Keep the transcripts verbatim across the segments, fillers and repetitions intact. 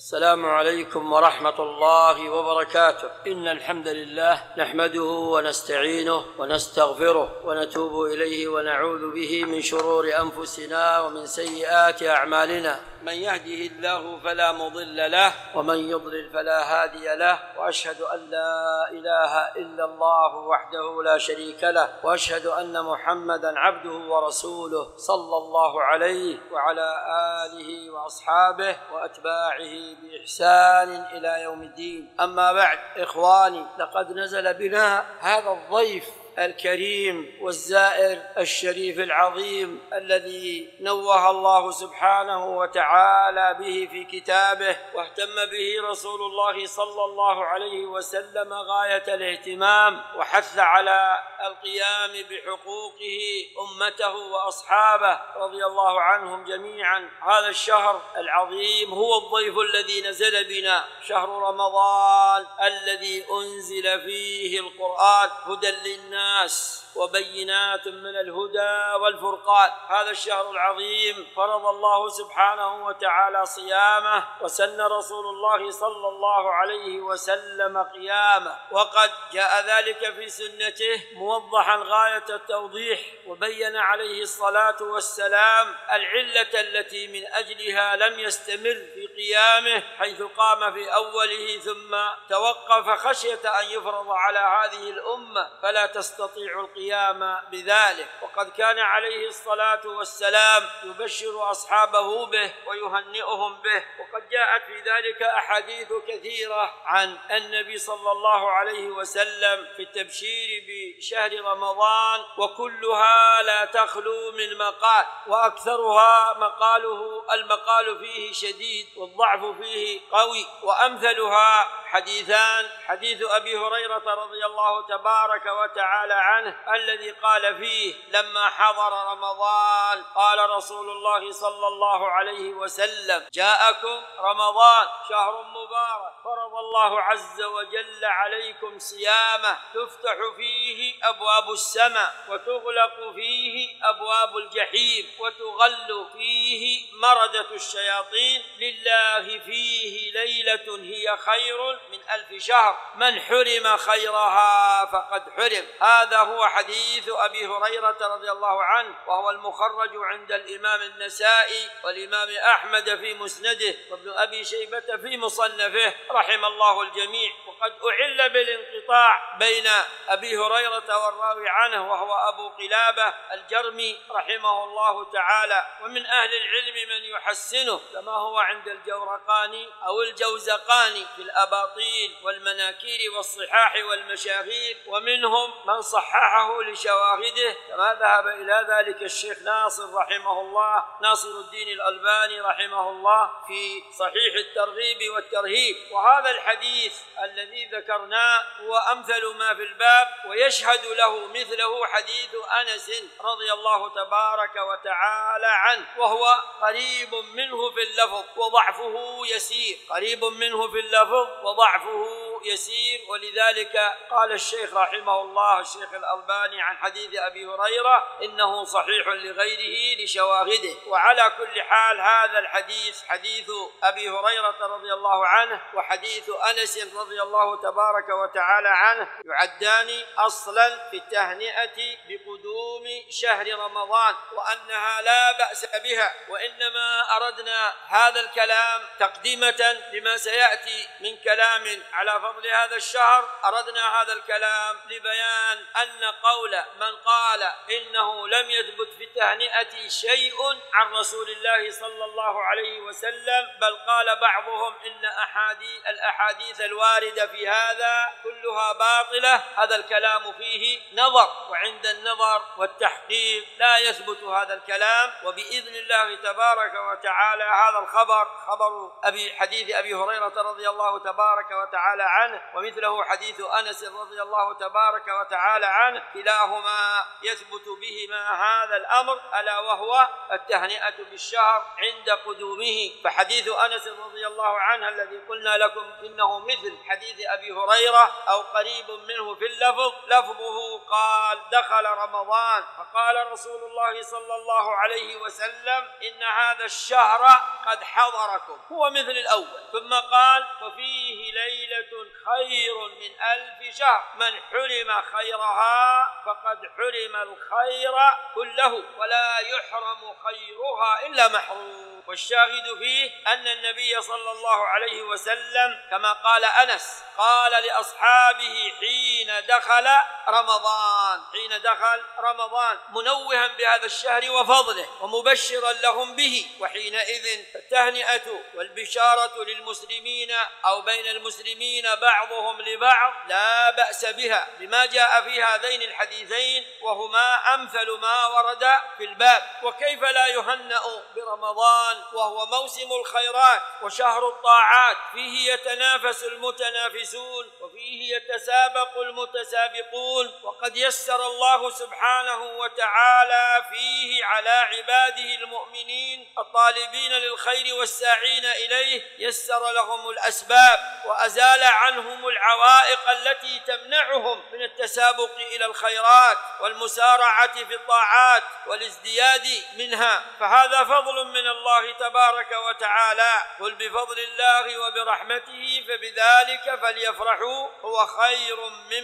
السلام عليكم ورحمة الله وبركاته. إن الحمد لله نحمده ونستعينه ونستغفره ونتوب إليه ونعوذ به من شرور أنفسنا ومن سيئات أعمالنا. من يهده الله فلا مضل له ومن يضلل فلا هادي له، وأشهد أن لا إله إلا الله وحده لا شريك له، وأشهد أن محمدًا عبده ورسوله صلى الله عليه وعلى آله وأصحابه وأتباعه بإحسان إلى يوم الدين. أما بعد، إخواني، لقد نزل بنا هذا الضيف الكريم والزائر الشريف العظيم الذي نوه الله سبحانه وتعالى به في كتابه، واهتم به رسول الله صلى الله عليه وسلم غاية الاهتمام، وحث على القيام بحقوقه أمته وأصحابه رضي الله عنهم جميعا. هذا الشهر العظيم هو الضيف الذي نزل بنا، شهر رمضان الذي أنزل فيه القرآن هدى للناس وبينات من الهدى والفرقان. هذا الشهر العظيم فرض الله سبحانه وتعالى صيامه، وسن رسول الله صلى الله عليه وسلم قيامه، وقد جاء ذلك في سنته موضحا غاية التوضيح، وبين عليه الصلاة والسلام العلة التي من أجلها لم يستمر في قيامه، حيث قام في أوله ثم توقف خشية أن يفرض على هذه الأمة فلا تستطيع القيام بذلك. وقد كان عليه الصلاة والسلام يبشر أصحابه به ويهنئهم به، وقد جاءت في ذلك أحاديث كثيرة عن النبي صلى الله عليه وسلم في التبشير بشهر رمضان، وكلها لا تخلو من مقال، وأكثرها مقاله المقال فيه شديد والضعف فيه قوي. وأمثلها حديثان: حديث أبي هريرة رضي الله تبارك وتعالى عنه الذي قال فيه لما حضر رمضان قال رسول الله صلى الله عليه وسلم: جاءكم رمضان شهر مبارك فرض الله عز وجل عليكم صيامه، تفتح فيه أبواب السماء وتغلق فيه أبواب الجحيم وتغل فيه مردة الشياطين، لله فيه ليلة هي خير من ألف شهر، من حرم خيرها فقد حرم. هذا هو حديث أبي هريرة رضي الله عنه، وهو المخرج عند الإمام النسائي والإمام أحمد في مسنده وابن أبي شيبة في مصنفه رحم الله الجميع. وقد أعل بالانقطاع بين أبي هريرة والراوي عنه وهو أبو قلابة الجرمي رحمه الله تعالى، ومن أهل العلم من يحسنه كما هو عند الجورقاني أو الجوزقاني في الأباطيل والمناكير والصحاح والمشاهير، ومنهم من صححه لشواهده كما ذهب إلى ذلك الشيخ ناصر رحمه الله ناصر الدين الألباني رحمه الله في صحيح الترغيب والترهيب. وهذا الحديث الذي ذكرناه هو أمثل ما في الباب، ويشهد له مثله حديث أنس رضي الله تبارك وتعالى عنه، وهو قريب منه في اللفظ وضعفه يسير، قريب منه في اللفظ وضعفه يسير. ولذلك قال الشيخ رحمه الله الشيخ الألباني عن حديث أبي هريرة إنه صحيح لغيره لشواهده. وعلى كل حال هذا الحديث حديث أبي هريرة رضي الله عنه وحديث أنس رضي الله تبارك وتعالى عنه يعدان أصلا في التهنئة بقدوم شهر رمضان، وأنها لا بأس بها. وإنما أردنا هذا الكلام تقديمة لما سيأتي من كلام على فضل هذا الشهر. أردنا هذا الكلام لبيان أن قول من قال إنه لم يثبت في التهنئة شيء عن رسول الله صلى الله عليه وسلم، بل قال بعضهم إن أحاديث الأحاديث الواردة في هذا كلها باطلة، هذا الكلام فيه نظر، وعند النظر والتحقيق لا يثبت هذا الكلام. وبإذن الله تبارك وتعالى هذا الخبر خبر أبي حديث أبي هريرة رضي الله تبارك وتعالى عنه، ومثله حديث أنس رضي الله تبارك وتعالى عنه، كلاهما يثبت بهما هذا الأمر، ألا وهو التهنئة بالشهر عند قدومه. فحديث أنس رضي الله عنه الذي قلنا لكم إنه مثل حديث أبي هريرة أو قريب منه في اللفظ، لفظه قال: دخل رمضان فقال رسول الله صلى الله عليه وسلم إن هذا الشهر قد حضركم، هو مثل الأول. ثم ثم قال وفيه ليلة خير من ألف شهر من حرم خيرها فقد حرم الخير كله ولا يحرم خيرها إلا محروم. والشاهد فيه أن النبي صلى الله عليه وسلم كما قال أنس قال لأصحابه حين دخل رمضان حين دخل رمضان منوها بهذا الشهر وفضله ومبشرا لهم به، وحينئذ التهنئة والبشارة للمسلمين أو بين المسلمين بعضهم لبعض لا بأس بها بما جاء في هذين الحديثين وهما أمثل ما ورد في الباب. وكيف لا يهنأ برمضان وهو موسم الخيرات وشهر الطاعات فيه يتنافس المتنافسون وفيه يتسابق المتسابقون، وقد يسر الله سبحانه وتعالى فيه على عباده المؤمنين الطالبين للخير والساعين إليه يسر لهم الأسباب وأزال عنهم العوائق التي تمنعهم من التسابق إلى الخيرات والمسارعة في الطاعات والازدياد منها، فهذا فضل من الله تبارك وتعالى. قل بفضل الله وبرحمته فبذلك فليفرحوا هو خير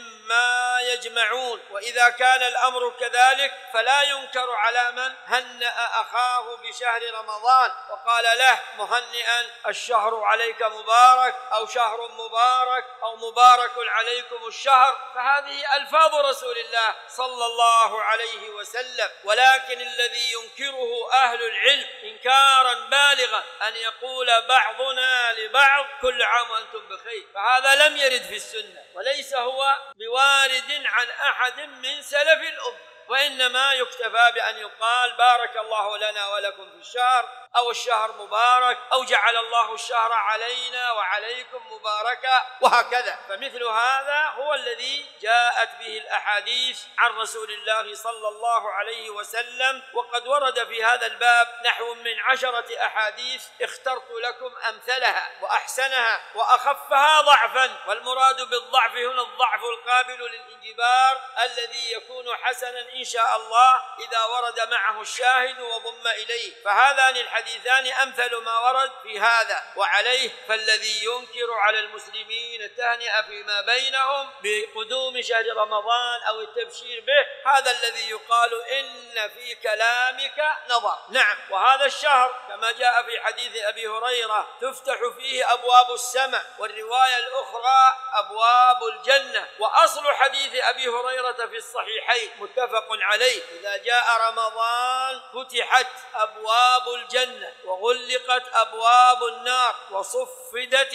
مما يجمعون. وإذا كان الأمر كذلك فلا ينكر على من هنأ أخاه بشهر رمضان وقال له مهنئا الشهر عليك مبارك أو شهر مبارك أو مبارك عليكم الشهر، فهذه ألفاظ رسول الله صلى الله عليه وسلم. ولكن الذي ينكره أهل العلم إنكارا بالغا أن يقول بعضنا لبعض كل عام وأنتم بخير، فهذا لم يرد في السنة وليس هو بوارد عن أحد من سلف الأمة، وإنما يكتفى بأن يقال بارك الله لنا ولكم في الشهر أو الشهر مبارك أو جعل الله الشهر علينا وعليكم مباركا وهكذا. فمثل هذا هو الذي جاءت به الأحاديث عن رسول الله صلى الله عليه وسلم، وقد ورد في هذا الباب نحو من عشرة أحاديث اخترت لكم أمثلها وأحسنها وأخفها ضعفا، والمراد بالضعف هنا الضعف القابل للانجبار الذي يكون حسنا إن شاء الله إذا ورد معه الشاهد وضم إليه، فهذان الحديثان أمثل ما ورد في هذا. وعليه فالذي ينكر على المسلمين التهنئة فيما بينهم بقدوم شهر رمضان أو التبشير به هذا الذي يقال إن في كلامك نظر. نعم، وهذا الشهر كما جاء في حديث أبي هريرة تفتح فيه أبواب السماء، والرواية الأخرى أبواب الجنة. وأصل حديث أبي هريرة في الصحيحين متفق عليه إذا جاء رمضان فتحت أبواب الجنة وغلقت أبواب النار وصفدت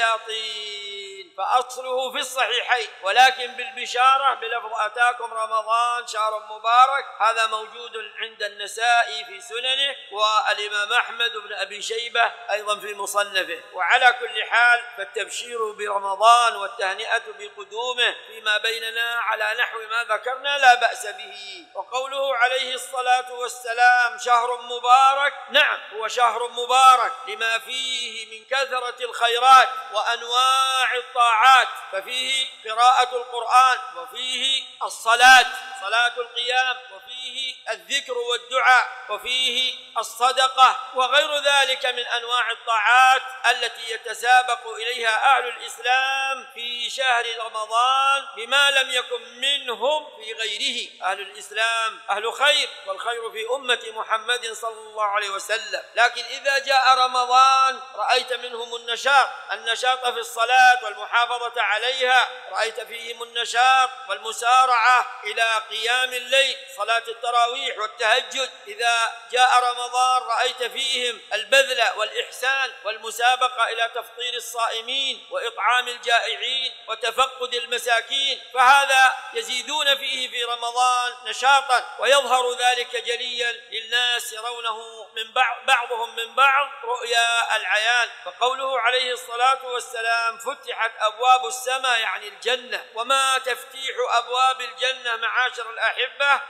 الشياطين، فأصله في الصحيحين، ولكن بالبشارة بلفظ أتاكم رمضان شهر مبارك هذا موجود عند النسائي في سننه والإمام أحمد بن أبي شيبة أيضا في مصنفه. وعلى كل حال فالتبشير برمضان والتهنئة بقدومه فيما بيننا على نحو ما ذكرنا لا بأس به. وقوله عليه الصلاة والسلام شهر مبارك، نعم هو شهر مبارك لما فيه من كثرة الخيرات وأنواع الطاعات، ففيه قراءة القرآن وفيه الصلاة صلاة القيام وفيه الذكر والدعاء وفيه الصدقة وغير ذلك من أنواع الطاعات التي يتسابق إليها أهل الإسلام في شهر رمضان بما لم يكن منهم في غيره. أهل الإسلام أهل خير، والخير في أمة محمد صلى الله عليه وسلم، لكن إذا جاء رمضان رأيت منهم النشاط النشاط في الصلاة والمحافظة عليها، رأيت فيهم النشاط والمسارعة إلى قيام الليل صلاة التراويح والتهجد. إذا جاء رمضان رأيت فيهم البذل والإحسان والمسابقة إلى تفطير الصائمين وإطعام الجائعين وتفقد المساكين، فهذا يزيدون فيه في رمضان نشاطا، ويظهر ذلك جليا للناس يرونه من بعض بعضهم من بعض رؤيا العيان. فقوله عليه الصلاة والسلام فتحت أبواب السماء يعني الجنة، وما تفتيح أبواب الجنة معاشر الأحبة إلا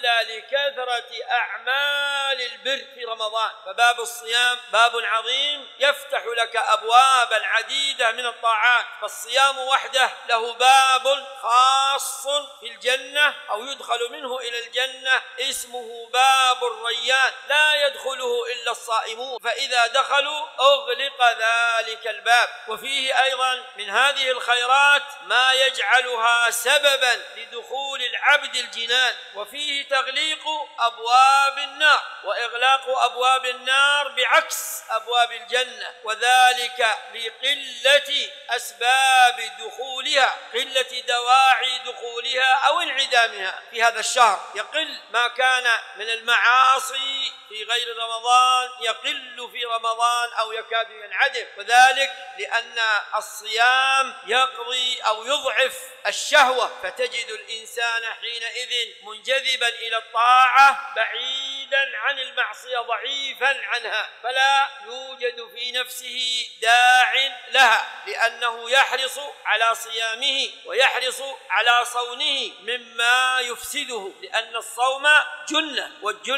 إلا لكثرة أعمال البر في رمضان. فباب الصيام باب عظيم يفتح لك أبوابا عديدة من الطاعات. فالصيام وحده له باب خاص في الجنة أو يدخل منه إلى الجنة اسمه باب الريان، لا يدخله إلا الصائمون، فإذا دخلوا أغلق ذلك الباب. وفيه أيضا من هذه الخيرات ما يجعلها سببا لدخول العبد الجنان، وفيه تغليق أبواب النار وإغلاق أبواب النار بعكس أبواب الجنة، وذلك لقلة أسباب دخولها، قلة دواعي دخولها أو انعدامها. في هذا الشهر يقل ما كان من المعاصي في غير رمضان، يقل في رمضان أو يكاد ينعدم، وذلك لأن الصيام يقضي أو يضعف الشهوة، فتجد الإنسان حينئذ منجذبا إلى الطاعة بعيدا عن المعصية ضعيفا عنها، فلا يوجد في نفسه داع لها، لأنه يحرص على صيامه ويحرص على صونه مما يفسده، لأن الصوم جنة،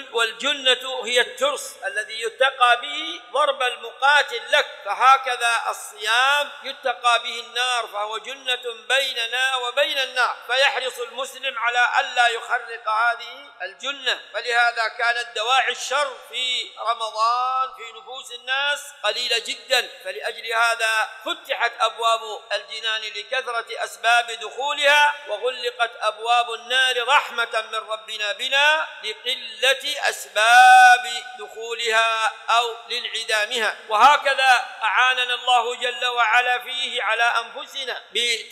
والجنة هي الترس الذي يتقى به ضرب المقاتل لك، فهكذا الصيام يتقى به النار، فهو جنة بيننا وبين النار، فيحرص المسلم على ألا يخرق هذه الجنة. فلهذا كانت دواعي الشر في رمضان في نفوس الناس قليلة جدا، فلأجل هذا فتحت أبواب الجنان لكثرة أسباب دخولها، وغلقت أبواب النار رحمة من ربنا بنا لقلة أسباب دخولها أو لانعدامها. وهكذا أعاننا الله جل وعلا فيه على أنفسنا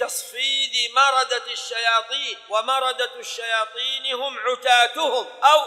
بتصفيد مردة الشياطين، ومردة الشياطين هم عتاتهم أو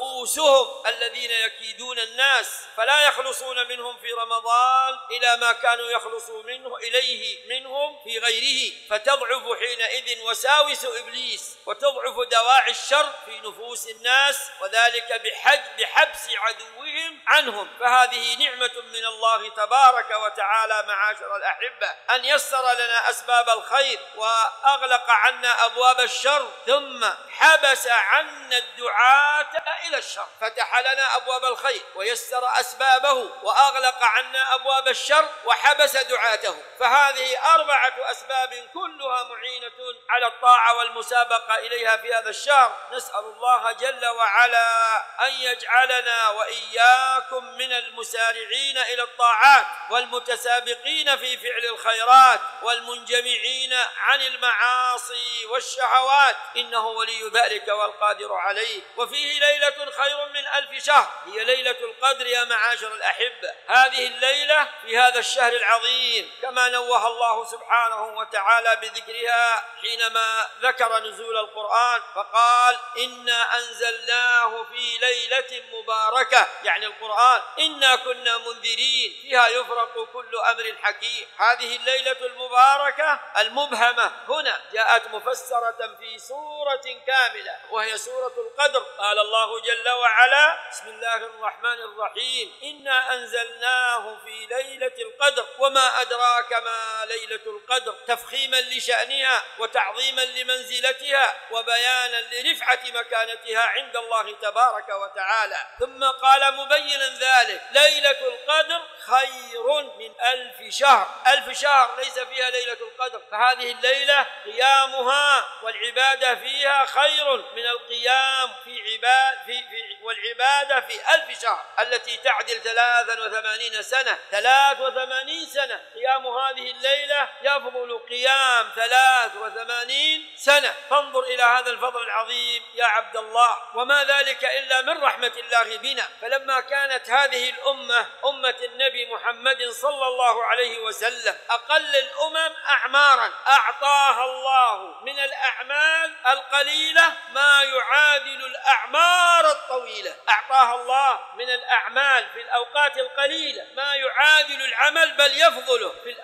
رؤوسهم الذين يكيدون الناس، فلا يخلصون منهم في رمضان إلى ما كانوا يخلصون منه إليه منهم في غيره، فتضعف حينئذ وساوس إبليس، وتضعف دواعي الشر في نفوس الناس، وذلك بحج بحبس عدوهم عنهم. فهذه نعمة من الله تبارك وتعالى معاشر الأحبة، أن يسر لنا أسباب الخير وأغلق عنا أبواب الشر، ثم حبس عنا الدعاة إلى الشر، فتح لنا أبواب الخير ويسر أسبابه، وأغلق عنا أبواب الشر وحبس دعاته. فهذه أربعة أسباب كلها معينة على الطاعة والمسابقة إليها في هذا الشهر. نسأل الله جل وعلا أن يجعلنا وإياكم من المسارعين إلى الطاعات والمتسابقين في فعل الخيرات والمنجمعين عن المعاصي والشهوات، إنه ولي ذلك والقادر عليه. وفيه ليلة خير من ألف شهر، هي ليلة القدر يا معاشر الأحبة. هذه الليلة في هذا الشهر العظيم كما نوه الله سبحانه وتعالى بذكرها حينما ذكر نزول القرآن، فقال إنا أنزلناه في ليلة مباركة، يعني القرآن، إنا كنا منذرين فيها يفرق كل أمر حكيم. هذه الليلة المباركة المبهمة هنا جاءت مفسرة في سورة كاملة وهي سورة القدر. قال الله جل وعلا: بسم الله الرحمن الرحيم، إنا أنزلناه في ليلة القدر وما أدراك ما ليلة القدر، تفخيما لشأنها وتعظيما لمنزلتها وبيانا لرفعة مكانتها عند الله تبارك وتعالى. ثم قال مبينا ذلك: ليلة القدر خير من ألف شهر. ألف شهر ليس فيها ليلة القدر، فهذه الليلة قيامها والعبادة فيها خير من القيام في عباد في, في والعبادة في ألف شهر التي تعدل ثلاثا وثمانين سنة. ثلاث وثمانين سنة قيام هذه الليلة يفضل قيام ثلاث وثمانين سنة. فانظر إلى هذا الفضل العظيم يا عبد الله، وما ذلك إلا من رحمة الله بنا. فلما كانت هذه الأمة أمة النبي محمد صلى الله عليه وسلم أقل الأمم أعمارا، أعطاها الله من الأعمال القليلة ما يعادل الأعمار الطويلة. أعطاها الله من الأعمال في الأوقات القليلة ما يعادل العمل بل يفضله في الأوقات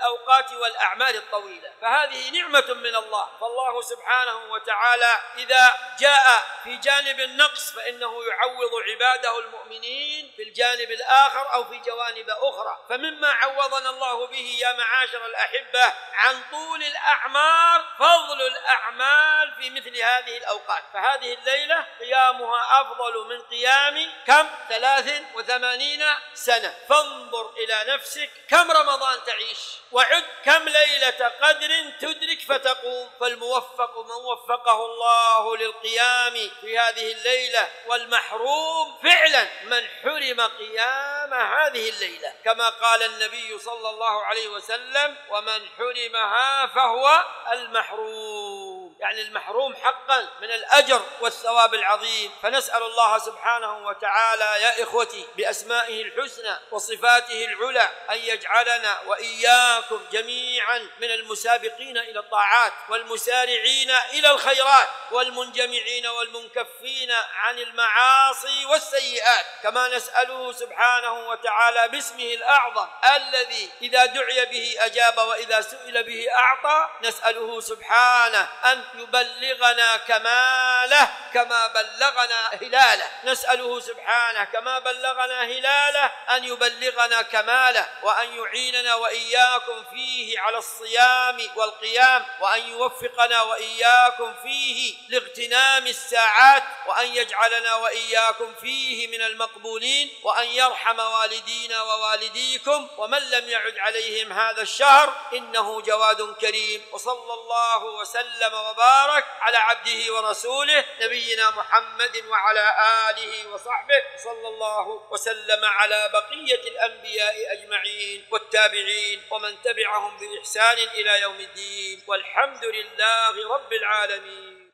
الأوقات والأعمال الطويلة، فهذه نعمة من الله. فالله سبحانه وتعالى إذا جاء في جانب النقص فإنه يعوض عباده المؤمنين في الجانب الآخر أو في جوانب أخرى. فمما عوضنا الله به يا معاشر الأحبة عن طول الأعمار فضل الأعمال في مثل هذه الأوقات. فهذه الليلة قيامها أفضل من قيام كم؟ ثلاث وثمانين سنة. فانظر إلى نفسك كم رمضان تعيش، وعد كم ليلة قدر تدرك فتقوم. فالموفق من وفقه الله للقيام في هذه الليلة، والمحروم فعلا من حرم قيام هذه الليلة، كما قال النبي صلى الله عليه وسلم: ومن حرمها فهو المحروم، يعني المحروم حقا من الأجر والثواب العظيم. فنسأل الله سبحانه وتعالى يا إخوتي بأسمائه الحسنى وصفاته العلى أن يجعلنا وإياكم جميعا من المسابقين إلى الطاعات والمسارعين إلى الخيرات والمنجمعين والمنكفين عن المعاصي والسيئات. كما نسأله سبحانه وتعالى باسمه الأعظم الذي إذا دعي به أجاب وإذا سئل به أعطى، نسأله سبحانه أن يبلغنا كماله كما بلغنا هلاله، نسأله سبحانه كما بلغنا هلاله أن يبلغنا كماله، وأن يعيننا وإياكم فيه على الصيام والقيام، وأن يوفقنا وإياكم فيه لاغتنام الساعات، وأن يجعلنا وإياكم فيه من المقبولين، وأن يرحم والدينا ووالديكم ومن لم يعد عليهم هذا الشهر، إنه جواد كريم. وصلى الله وسلم وبارك على عبده ورسوله نبينا محمد وعلى آله وصحبه، صلى الله وسلم على بقية الأنبياء أجمعين والتابعين ومن تبعهم بإحسان إلى يوم الدين، والحمد لله رب العالمين.